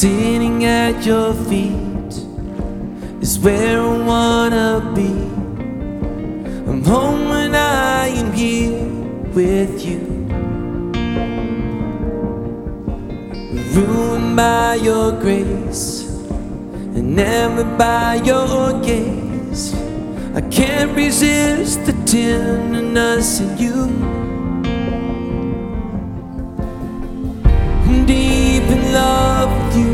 Sitting at your feet is where I wanna be. I'm home when I am here with you. Ruined by your grace and never by your gaze. I can't resist the tenderness in you. I'm deep in love with you,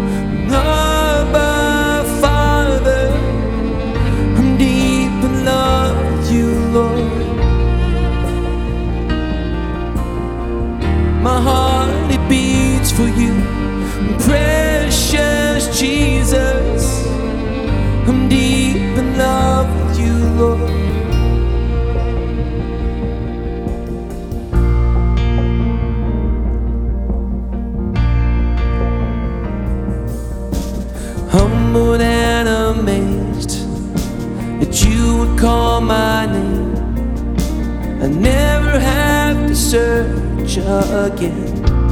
Abba Father. I'm deep in love with you, Lord. My heart, it beats for you, precious Jesus. I'm deep in love with you, Lord. Humbled and amazed that you would call my name. I never have to search again.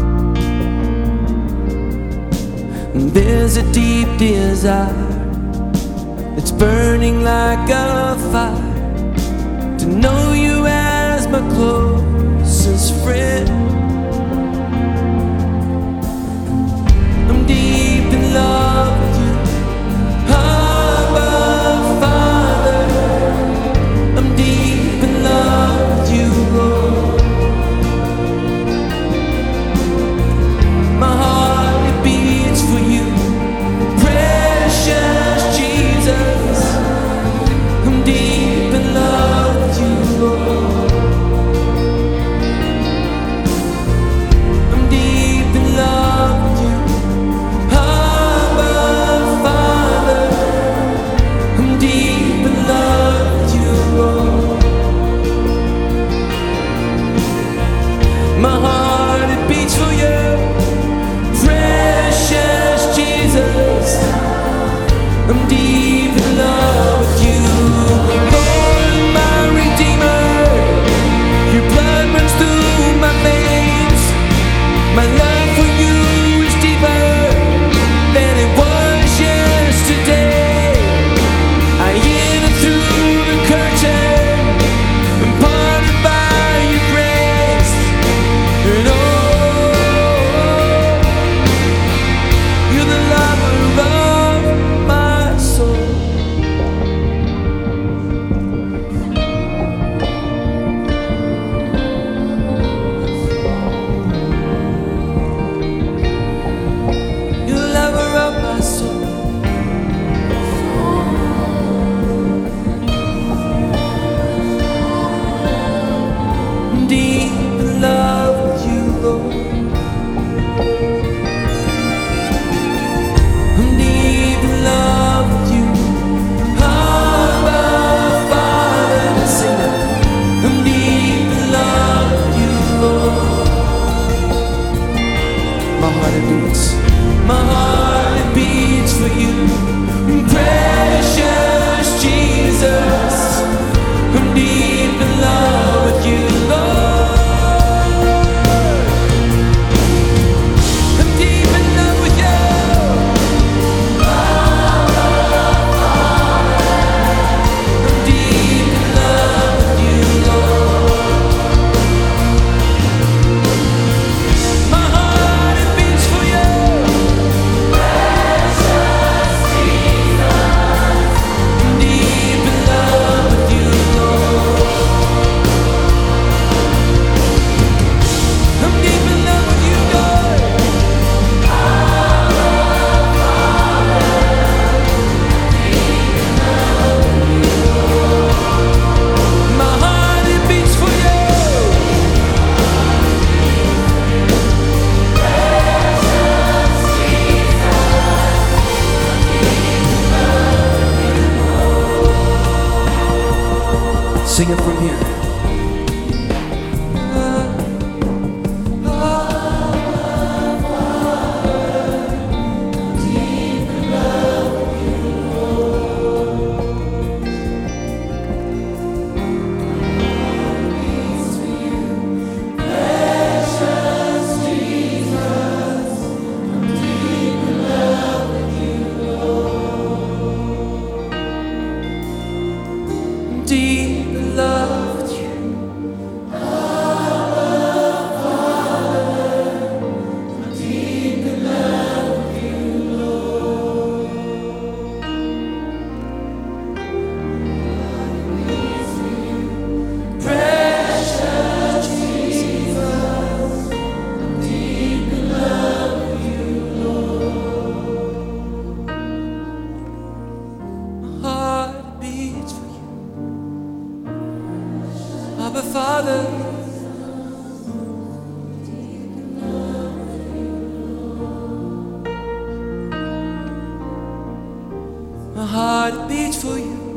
There's a deep desire that's burning like a fire to know you as my closest friend. I'm deep in love with you, Abba Father. I'm deep in love with you, Lord. My heart, it beats for you, precious Jesus. I'm deep in love with you, Lord. I'm deep in love with you, Abba Father. I'm deep in love with you, Lord. My heart, it beats for you, precious Jesus. I'm deep in love with you, Lord, my Redeemer. Your blood runs through my veins. My love for you is deeper than it was yesterday. I enter through the curtain, I'm parted by your grace. And oh, you're the lover of my soul. You're the lover of my soul. I'm deep in love with you, Lord. I'm deep in love with you, Abba Father. Sing it. I'm deep in love with you, Lord. My heart, it beats. My heart, it beats for you, precious Jesus. I'm deep in love with you, Lord. I'm deep in love with you. I'm deep in love with you, Lord. My heart, it beats for you, precious Jesus. I'm deep in love with you, Lord. I'm deep in love with you, Lord. My heart, it beats for you. Sing it from here. Father. My heart beats for you.